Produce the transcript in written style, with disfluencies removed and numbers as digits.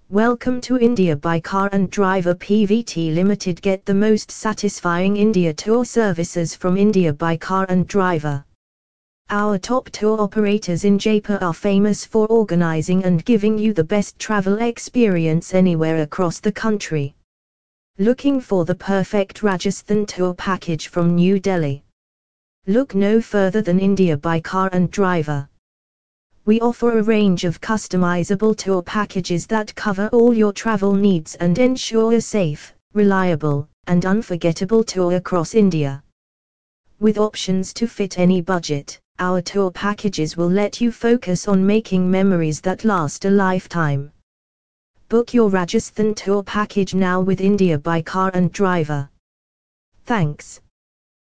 Welcome to India by Car and Driver PVT Limited. Get the most satisfying India tour services from India by Car and Driver. Our top tour operators in Jaipur are famous for organizing and giving you the best travel experience anywhere across the country. Looking for the perfect Rajasthan tour package from New Delhi? Look no further than India by Car and Driver. We offer a range of customizable tour packages that cover all your travel needs and ensure a safe, reliable, and unforgettable tour across India. With options to fit any budget, our tour packages will let you focus on making memories that last a lifetime. Book your Rajasthan tour package now with India by Car and Driver. Thanks.